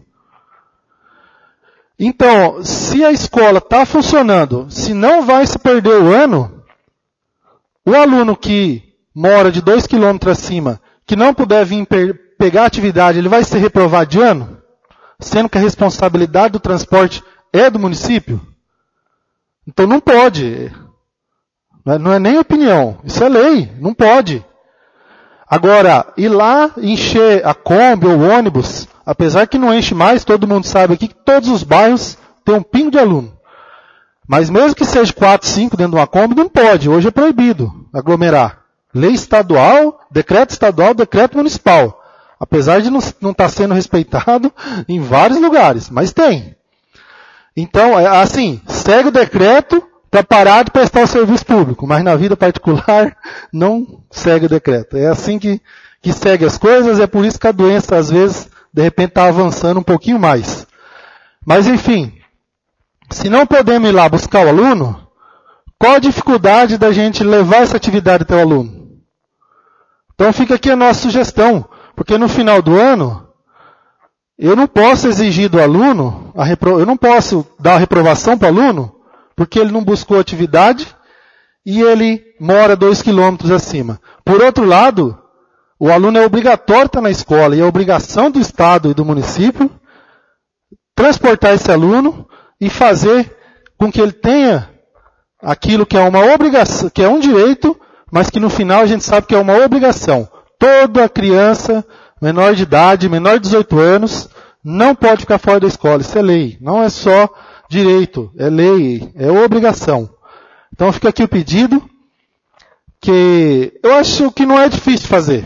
S5: Então, se a escola está funcionando, se não vai se perder o ano, o aluno que mora de 2 quilômetros acima, que não puder vir pegar a atividade, ele vai ser reprovado de ano? Sendo que a responsabilidade do transporte é do município? Então não pode. Não é nem opinião, isso é lei, não pode. Agora, ir lá encher a Kombi ou o ônibus, apesar que não enche mais, todo mundo sabe aqui que todos os bairros têm um pingo de aluno. Mas mesmo que seja 4, 5 dentro de uma Kombi, não pode, hoje é proibido aglomerar. Lei estadual, decreto municipal. Apesar de não estar sendo respeitado em vários lugares, mas tem. Então, assim, segue o decreto para parar de prestar o serviço público, mas na vida particular não segue o decreto. É assim que segue as coisas, é por isso que a doença, às vezes, de repente está avançando um pouquinho mais. Mas, enfim, se não podemos ir lá buscar o aluno, qual a dificuldade da gente levar essa atividade até o aluno? Então fica aqui a nossa sugestão, porque no final do ano, eu não posso exigir do aluno, eu não posso dar a reprovação para o aluno, porque ele não buscou atividade e ele mora 2 quilômetros acima. Por outro lado, o aluno é obrigatório estar na escola e é obrigação do Estado e do município transportar esse aluno e fazer com que ele tenha aquilo que é uma obrigação, que é um direito, mas que no final a gente sabe que é uma obrigação. Toda criança, menor de idade, menor de 18 anos, não pode ficar fora da escola. Isso é lei. Não é só direito, é lei, é obrigação. Então fica aqui o pedido, que eu acho que não é difícil fazer.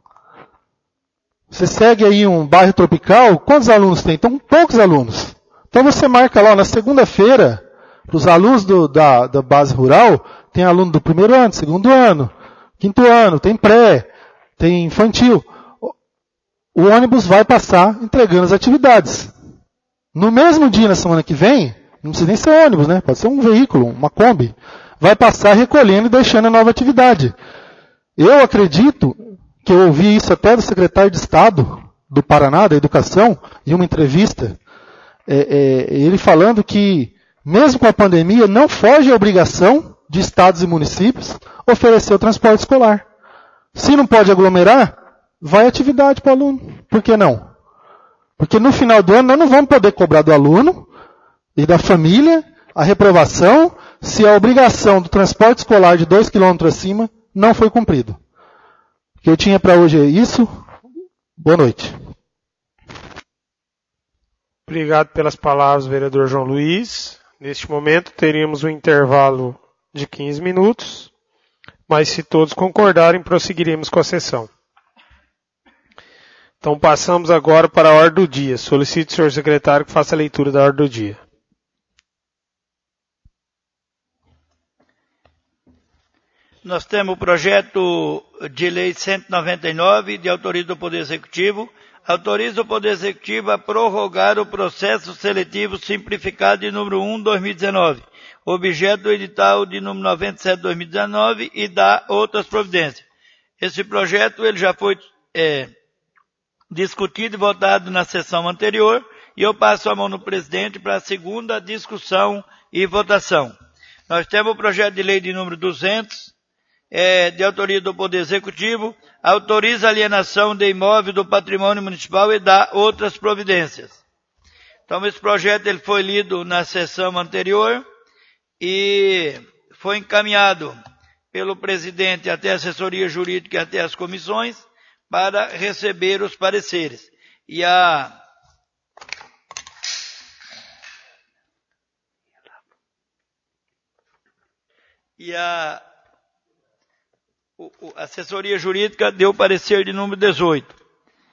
S5: Você segue aí um bairro tropical, quantos alunos tem? Então, poucos alunos. Então você marca lá na segunda-feira, para os alunos da base rural, tem aluno do 1º ano, 2º ano, 5º ano, tem pré, tem infantil. O ônibus vai passar entregando as atividades. No mesmo dia, na semana que vem, não precisa nem ser ônibus, né? Pode ser um veículo, uma Kombi. Vai passar recolhendo e deixando a nova atividade. Eu acredito que eu ouvi isso até do secretário de Estado do Paraná, da Educação, em uma entrevista, ele falando que, mesmo com a pandemia, não foge a obrigação de estados e municípios oferecer o transporte escolar. Se não pode aglomerar, vai atividade para o aluno. Por que não? Porque no final do ano nós não vamos poder cobrar do aluno e da família a reprovação se a obrigação do transporte escolar de 2 quilômetros acima não foi cumprido. O que eu tinha para hoje é isso. Boa noite.
S1: Obrigado pelas palavras, vereador João Luiz. Neste momento teríamos um intervalo de 15 minutos, mas se todos concordarem, prosseguiremos com a sessão. Então passamos agora para a ordem do dia. Solicito ao senhor secretário que faça a leitura da ordem do dia.
S2: Nós temos o projeto de lei 199, de autoria do Poder Executivo. Autoriza o Poder Executivo a prorrogar o processo seletivo simplificado de número 1/2019, objeto do edital de número 97/2019 e dá outras providências. Esse projeto ele já foi discutido e votado na sessão anterior e eu passo a mão no presidente para a segunda discussão e votação. Nós temos o projeto de lei de número 200, de autoria do Poder Executivo, autoriza a alienação de imóvel do patrimônio municipal e dá outras providências. Então, esse projeto ele foi lido na sessão anterior e foi encaminhado pelo presidente até a assessoria jurídica e até as comissões para receber os pareceres. E a assessoria jurídica deu parecer de número 18.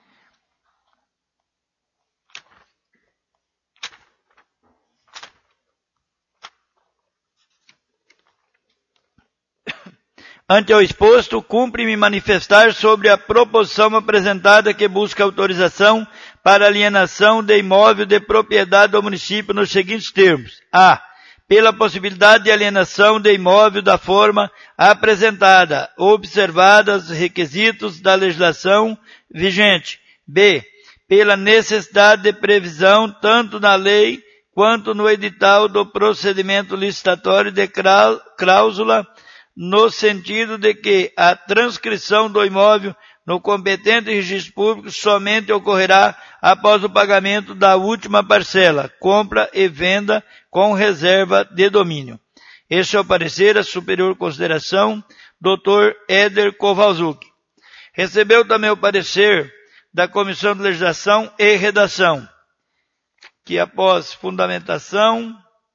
S2: Ante ao exposto, cumpre-me manifestar sobre a proposição apresentada que busca autorização para alienação de imóvel de propriedade do município nos seguintes termos. A. Pela possibilidade de alienação de imóvel da forma apresentada, observadas requisitos da legislação vigente. B. Pela necessidade de previsão tanto na lei quanto no edital do procedimento licitatório de cláusula no sentido de que a transcrição do imóvel no competente registro público somente ocorrerá após o pagamento da última parcela, compra e venda com reserva de domínio. Este é o parecer, a superior consideração, Dr. Éder Kowalczuk. Recebeu também o parecer da Comissão de Legislação e Redação, que após fundamentação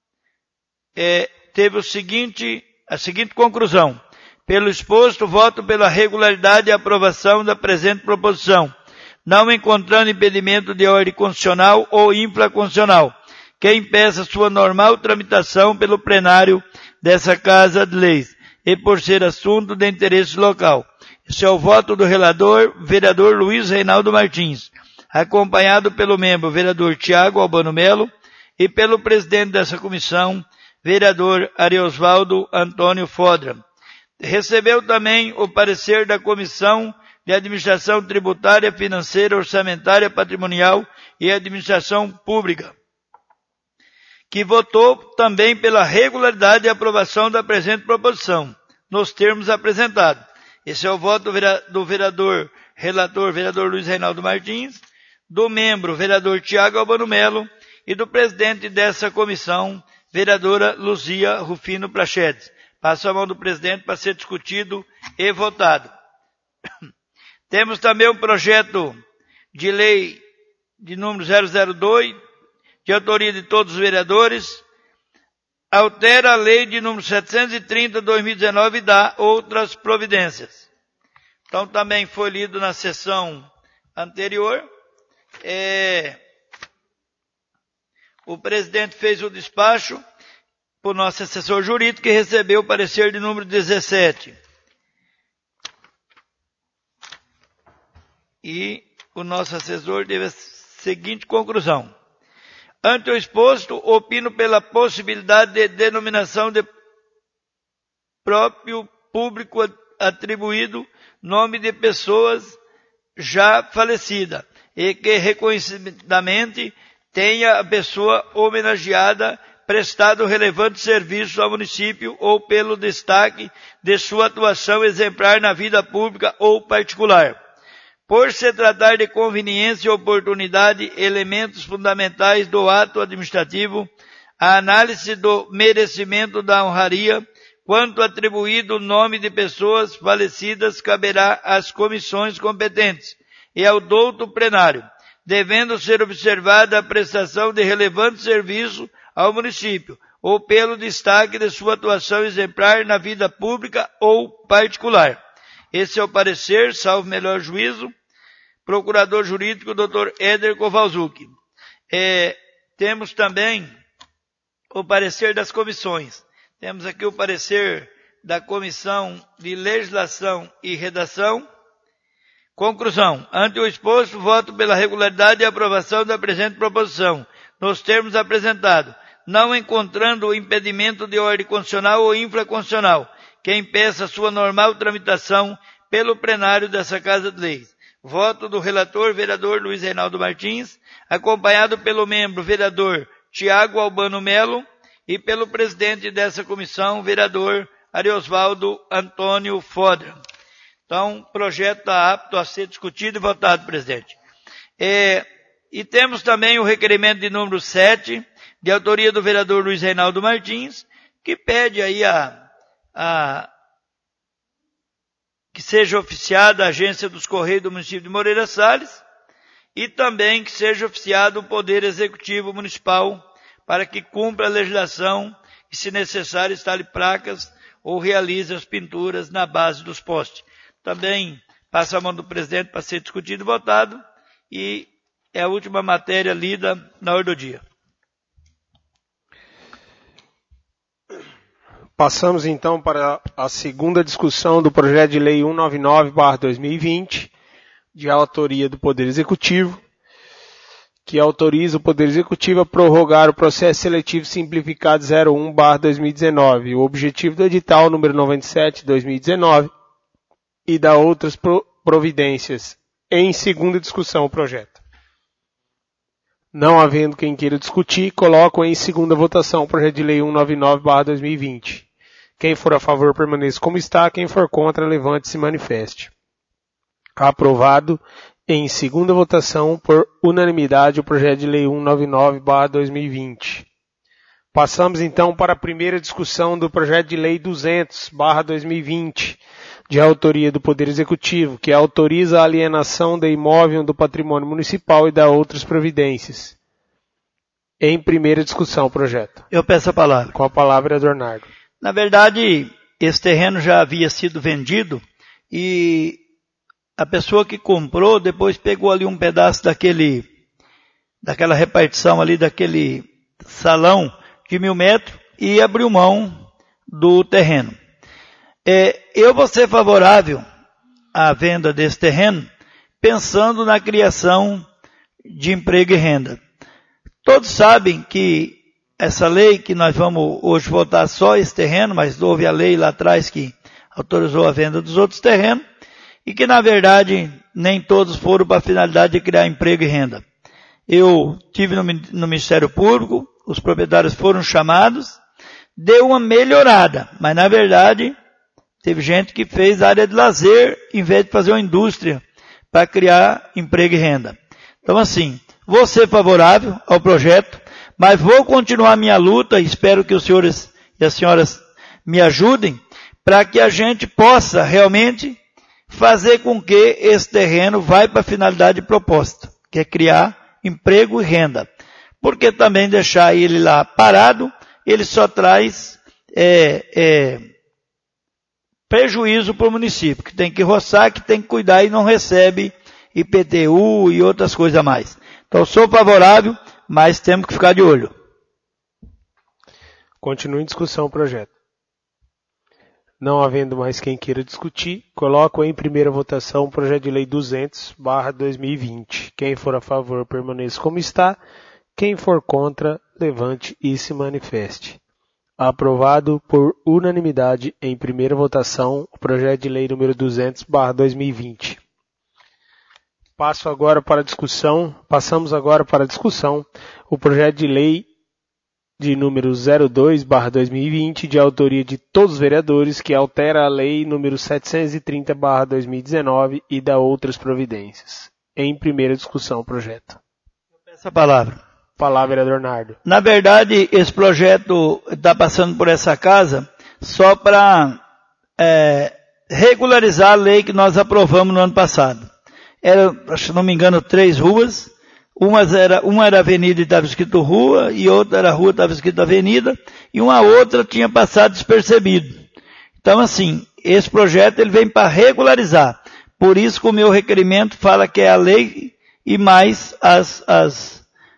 S2: teve a seguinte conclusão. Pelo exposto, voto pela regularidade e aprovação da presente proposição, não encontrando impedimento de ordem constitucional ou infraconstitucional, que impeça sua normal tramitação pelo plenário dessa Casa de Leis, e por ser assunto de interesse local. Esse é o voto do relator, vereador Luiz Reinaldo Martins, acompanhado pelo membro, vereador Tiago Albano Melo, e pelo presidente dessa comissão, vereador Ariosvaldo Antônio Fodra. Recebeu também o parecer da Comissão de Administração Tributária, Financeira, Orçamentária, Patrimonial e Administração Pública, que votou também pela regularidade e aprovação da presente proposição, nos termos apresentados. Esse é o voto do vereador relator, vereador Luiz Reinaldo Martins, do membro, vereador Tiago Albano Melo, e do presidente dessa comissão, vereadora Luzia Rufino Prachedes. Passo a mão do presidente para ser discutido e votado. Temos também um projeto de lei de número 002, de autoria de todos os vereadores, altera a lei de número 730/2019 e dá outras providências. Então também foi lido na sessão anterior. O presidente fez o despacho por nosso assessor jurídico, que recebeu o parecer de número 17. E o nosso assessor teve a seguinte conclusão. Ante o exposto, opino pela possibilidade de denominação de próprio público atribuído nome de pessoas já falecidas e que reconhecidamente tenha a pessoa homenageada prestado relevante serviço ao município ou pelo destaque de sua atuação exemplar na vida pública ou particular. Por se tratar de conveniência e oportunidade, elementos fundamentais do ato administrativo, a análise do merecimento da honraria, quanto atribuído o nome de pessoas falecidas, caberá às comissões competentes e ao douto plenário, devendo ser observada a prestação de relevante serviço ao município, ou pelo destaque de sua atuação exemplar na vida pública ou particular. Esse é o parecer, salvo melhor juízo, procurador jurídico, Dr. Éder Kowalczuk. Temos também o parecer das comissões. Temos aqui o parecer da Comissão de Legislação e Redação. Conclusão. Ante o exposto, voto pela regularidade e aprovação da presente proposição, nos termos apresentados, não encontrando impedimento de ordem constitucional ou infraconstitucional, que impeça sua normal tramitação pelo plenário dessa Casa de Leis. Voto do relator, vereador Luiz Reinaldo Martins, acompanhado pelo membro, vereador Tiago Albano Melo, e pelo presidente dessa comissão, vereador Ariosvaldo Antônio Fodra. Então, o projeto está apto a ser discutido e votado, presidente. E temos também o requerimento de número 7, de autoria do vereador Luiz Reinaldo Martins, que pede aí que seja oficiada a Agência dos Correios do município de Moreira Salles e também que seja oficiado o Poder Executivo Municipal para que cumpra a legislação e, se necessário, instale placas ou realize as pinturas na base dos postes. Também passa a mão do presidente para ser discutido e votado e é a última matéria lida na ordem do dia.
S1: Passamos então para a segunda discussão do projeto de lei 199/2020, de autoria do Poder Executivo, que autoriza o Poder Executivo a prorrogar o processo seletivo simplificado 01/2019, o objetivo do edital número 97/2019 e da outras providências. Em segunda discussão o projeto. Não havendo quem queira discutir, coloco em segunda votação o projeto de lei 199/2020. Quem for a favor, permaneça como está. Quem for contra, levante e se manifeste. Aprovado em segunda votação por unanimidade o projeto de lei 199/2020. Passamos então para a primeira discussão do projeto de lei 200/2020, de autoria do Poder Executivo, que autoriza a alienação de imóvel do patrimônio municipal e da outras providências. Em primeira discussão, o projeto.
S2: Eu peço a palavra.
S1: Com a palavra, Adornardo.
S2: Na verdade, esse terreno já havia sido vendido e a pessoa que comprou depois pegou ali um pedaço daquela repartição ali, daquele salão de 1.000 metros e abriu mão do terreno. Eu vou ser favorável à venda desse terreno, pensando na criação de emprego e renda. Todos sabem que essa lei que nós vamos hoje votar só esse terreno, mas houve a lei lá atrás que autorizou a venda dos outros terrenos, e que na verdade nem todos foram para a finalidade de criar emprego e renda. Eu tive no Ministério Público, os proprietários foram chamados, deu uma melhorada, mas na verdade teve gente que fez área de lazer em vez de fazer uma indústria para criar emprego e renda. Então assim, vou ser favorável ao projeto, mas vou continuar minha luta, espero que os senhores e as senhoras me ajudem, para que a gente possa realmente fazer com que esse terreno vá para a finalidade proposta, que é criar emprego e renda. Porque também deixar ele lá parado, ele só traz prejuízo para o município, que tem que roçar, que tem que cuidar e não recebe IPTU e outras coisas a mais. Então, sou favorável, mas temos que ficar de olho.
S1: Continua em discussão o projeto. Não havendo mais quem queira discutir, coloco em primeira votação o projeto de lei 200/2020. Quem for a favor, permaneça como está. Quem for contra, levante e se manifeste. Aprovado por unanimidade em primeira votação o projeto de lei número 200/2020. Passamos agora para a discussão o projeto de lei de número 02/2020, de autoria de todos os vereadores, que altera a lei número 730/2019 e dá outras providências. Em primeira discussão, o projeto.
S2: Eu peço a palavra.
S1: Palavra, vereador Nardo.
S2: Na verdade, esse projeto está passando por essa casa só para regularizar a lei que nós aprovamos no ano passado. Era, se não me engano, 3 ruas. Uma era avenida e estava escrito rua, e outra era rua e estava escrito avenida, e uma outra tinha passado despercebido. Então, assim, esse projeto ele vem para regularizar. Por isso que o meu requerimento fala que é a lei e mais as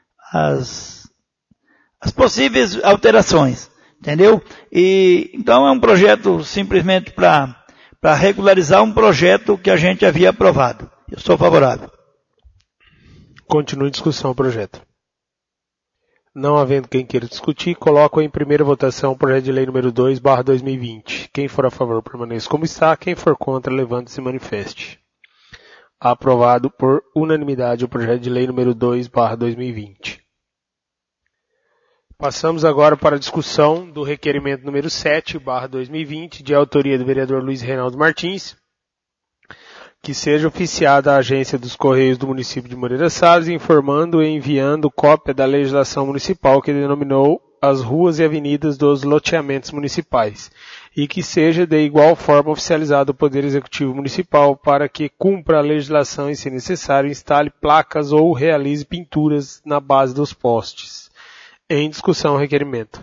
S2: possíveis alterações. Entendeu? Então é um projeto simplesmente para regularizar um projeto que a gente havia aprovado. Eu sou favorável.
S1: Continua em discussão o projeto. Não havendo quem queira discutir, coloco em primeira votação o projeto de lei número 2/2020. Quem for a favor, permaneça como está. Quem for contra, levante e se manifeste. Aprovado por unanimidade o projeto de lei número 2/2020. Passamos agora para a discussão do requerimento número 7/2020, de autoria do vereador Luiz Reinaldo Martins, que seja oficiada a agência dos Correios do município de Moreira Salles, informando e enviando cópia da legislação municipal que denominou as ruas e avenidas dos loteamentos municipais, e que seja de igual forma oficializado o Poder Executivo Municipal para que cumpra a legislação e, se necessário, instale placas ou realize pinturas na base dos postes. Em discussão o requerimento.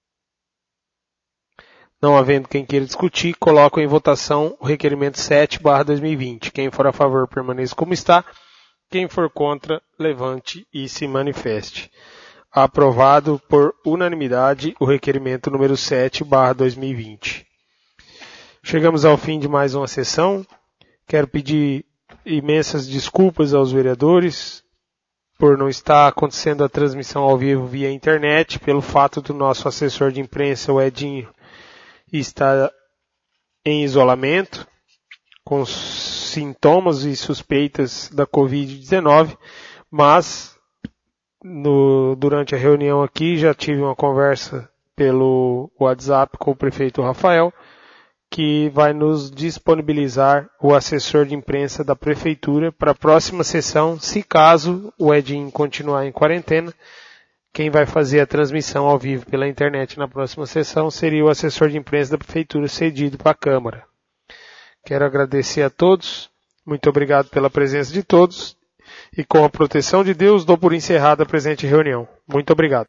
S1: Não havendo quem queira discutir, coloco em votação o requerimento 7/2020. Quem for a favor, permaneça como está. Quem for contra, levante e se manifeste. Aprovado por unanimidade o requerimento número 7/2020. Chegamos ao fim de mais uma sessão. Quero pedir imensas desculpas aos vereadores por não estar acontecendo a transmissão ao vivo via internet, pelo fato do nosso assessor de imprensa, o Edinho, estar em isolamento, com sintomas e suspeitas da Covid-19, mas durante a reunião aqui já tive uma conversa pelo WhatsApp com o prefeito Rafael, que vai nos disponibilizar o assessor de imprensa da prefeitura para a próxima sessão, se caso o Edinho continuar em quarentena. Quem vai fazer a transmissão ao vivo pela internet na próxima sessão seria o assessor de imprensa da prefeitura cedido para a Câmara. Quero agradecer a todos, muito obrigado pela presença de todos, e com a proteção de Deus dou por encerrada a presente reunião. Muito obrigado.